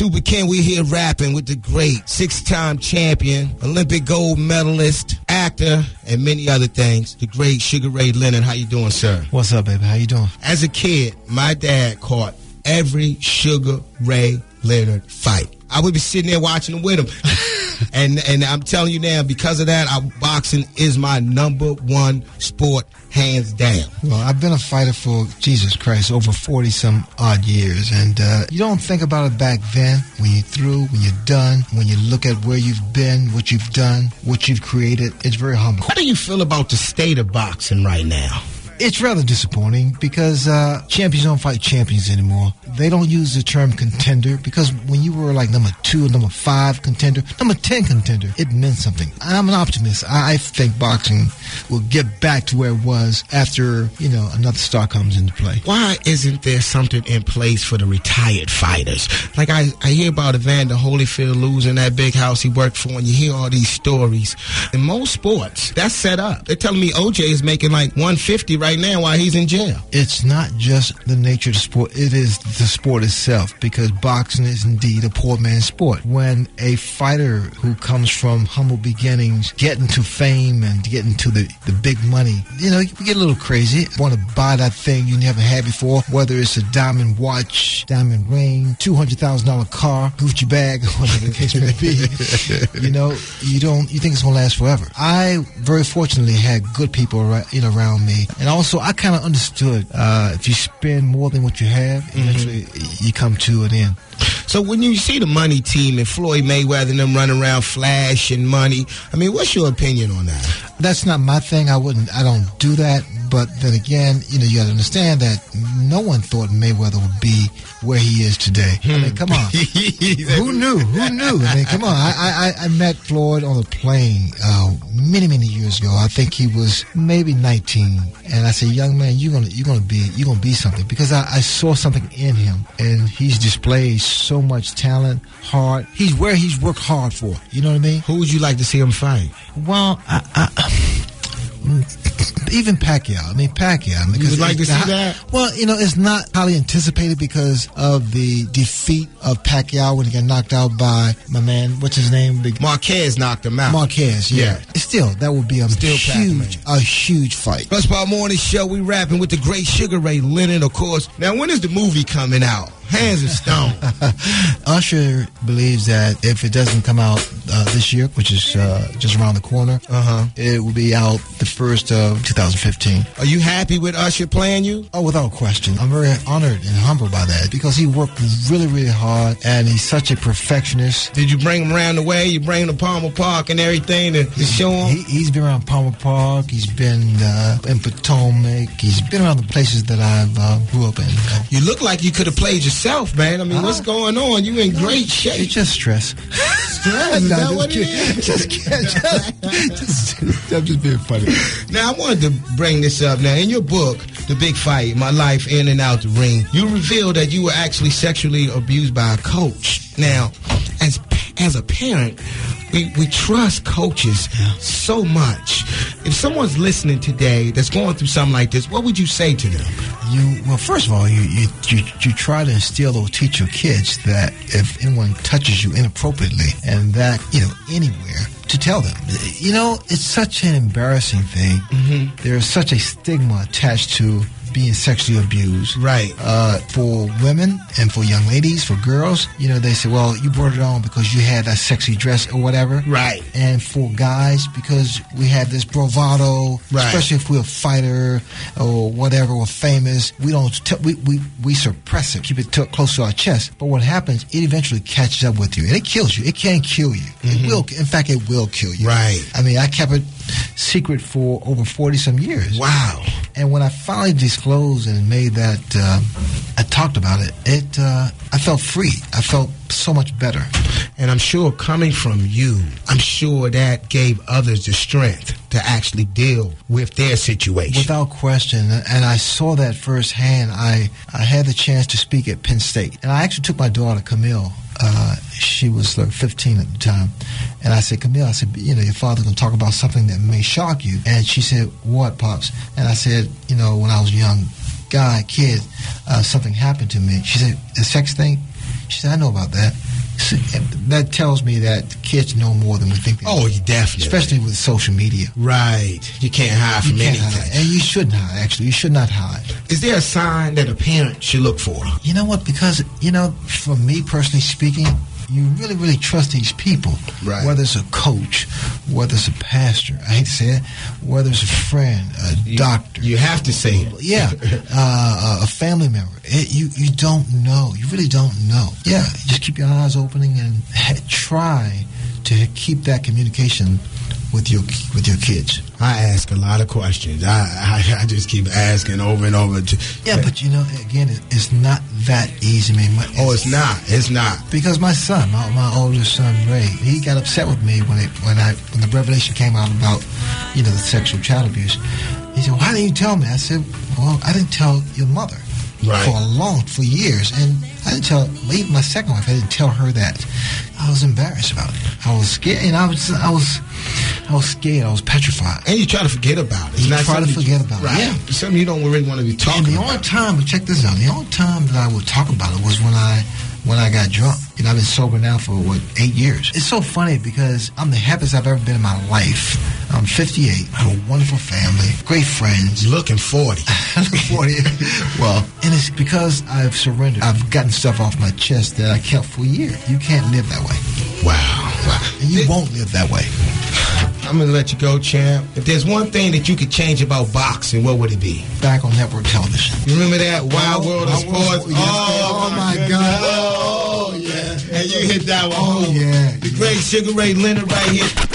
Super Ken, we're here rapping with the great 6-time champion, Olympic gold medalist, actor, and many other things, the great Sugar Ray Leonard. How you doing, sir? What's up, baby? How you doing? As a kid, my dad caught every Sugar Ray Leonard fight. I would be sitting there watching them with him. and I'm telling you now, because of that, boxing is my number one sport, hands down. Well, I've been a fighter for, Jesus Christ, over 40-some odd years. And you don't think about it back then, when you're through, when you're done, when you look at where you've been, what you've done, what you've created. It's very humbling. How do you feel about the state of boxing right now? It's rather disappointing because champions don't fight champions anymore. They don't use the term contender because when you were like number 2 or number 5 contender, number 10 contender, it meant something. I'm an optimist. I think boxing will get back to where it was after, another star comes into play. Why isn't there something in place for the retired fighters? Like I hear about Evander Holyfield losing that big house he worked for, and you hear all these stories. In most sports, that's set up. They're telling me OJ is making like $150 right now while he's in jail. It's not just the nature of the sport. It is the sport itself, because boxing is indeed a poor man's sport. When a fighter who comes from humble beginnings get into fame and get into the big money, you get a little crazy. Want to buy that thing you never had before, whether it's a diamond watch, diamond ring, $200,000 car, Gucci bag, whatever the case may be. You think it's going to last forever. I very fortunately had good people around me, and also I kind of understood if you spend more than what you have, eventually you come to an end. So when you see the money team and Floyd Mayweather and them running around flashing money, what's your opinion on that? That's not my thing. I don't do that. But then again, you got to understand that no one thought Mayweather would be where he is today. Come on. Who knew? Come on. I met Floyd on a plane many, many years ago. I think he was maybe 19. And I said, young man, you're gonna be something, because I saw something in him, and he's displayed so much talent, heart. He's where he's worked hard for. You know what I mean? Who would you like to see him fight? Well, even Pacquiao. Pacquiao. You would like to see that? Well, it's not highly anticipated because of the defeat of Pacquiao when he got knocked out by my man, what's his name? Marquez knocked him out. Marquez, yeah. Still, that would be a huge fight. Plus, our morning show, we rapping with the great Sugar Ray Leonard, of course. Now, when is the movie coming out? Hands of stone. Usher believes that if it doesn't come out this year, which is just around the corner, it will be out the first of 2015. Are you happy with Usher playing you? Oh, without question. I'm very honored and humbled by that, because he worked really, really hard, and he's such a perfectionist. Did you bring him around the way? You bring him to Palmer Park and everything to show him? He's been around Palmer Park. He's been in Potomac. He's been around the places that I grew up in. You look like you could have played yourself, man. What's going on? You in great shape. It's just stress. Stress? Is that what it is? I'm just being funny. Now, I wanted to bring this up. Now, in your book, The Big Fight, My Life In and Out the Ring, you revealed that you were actually sexually abused by a coach. Now, as a parent, we trust coaches so much. If someone's listening today that's going through something like this, what would you say to them? Well, first of all, you try to instill or teach your kids that if anyone touches you inappropriately, and that, anywhere, to tell them. It's such an embarrassing thing. There's such a stigma attached to being sexually abused. Right. For women and for young ladies, for girls, they say, well, you brought it on because you had that sexy dress or whatever. Right. And for guys, because we have this bravado, especially if we're a fighter or whatever, or famous, we don't we suppress it, keep it close to our chest. But what happens, it eventually catches up with you, and it kills you. It can kill you. It will. In fact, it will kill you. Right. I kept it secret for over 40-some years. Wow. And when I finally disclosed and made that, I talked about it, I felt free. I felt so much better. And I'm sure coming from you, I'm sure that gave others the strength to actually deal with their situation. Without question. And I saw that firsthand. I had the chance to speak at Penn State. And I actually took my daughter, Camille. She was like 15 at the time. And I said, Camille, your father's going to talk about something that may shock you. And she said, what, Pops? And I said, when I was a young kid, something happened to me. She said, the sex thing? She said, I know about that. that tells me that kids know more than we think they Oh, know. you definitely. Especially with social media. Right. You can't hide from You can't anything. hide. And you shouldn't hide, actually. You should not hide. Is there a sign that a parent should look for? You know what? Because, for me personally speaking, you really, really trust these people. Right. Whether it's a coach, whether it's a pastor, I hate to say it, whether it's a friend, a doctor. You have to say it. Yeah, a family member. You don't know. You really don't know. Yeah, just keep your eyes opening and try to keep that communication with your kids. I ask a lot of questions. I just keep asking over and over. Yeah, but again, it's not that easy, man. It's not. It's not. Because my son, my oldest son Ray, he got upset with me when the revelation came out about the sexual child abuse. He said, "Why didn't you tell me?" I said, "Well, I didn't tell your mother." Right. For years, and I didn't tell even my second wife. I didn't tell her that. I was embarrassed about it. I was scared, and I was scared. I was petrified. And you try to forget about it. You try to forget about it. Right. Yeah. It's something you don't really want to be talking about. And the only time, but check this out. The only time that I would talk about it was when I got drunk. I've been sober now for 8 years. It's so funny because I'm the happiest I've ever been in my life. I'm 58. I have a wonderful family, great friends. Looking 40. I look 40. Well, and it's because I've surrendered. I've gotten stuff off my chest that I kept for years. You can't live that way. Wow. And you won't live that way. I'm going to let you go, champ. If there's one thing that you could change about boxing, what would it be? Back on network television. You remember that Wild World of Sports? Oh, my God. Oh, yeah. And you hit that one. Oh, yeah. The great Sugar Ray Leonard right here.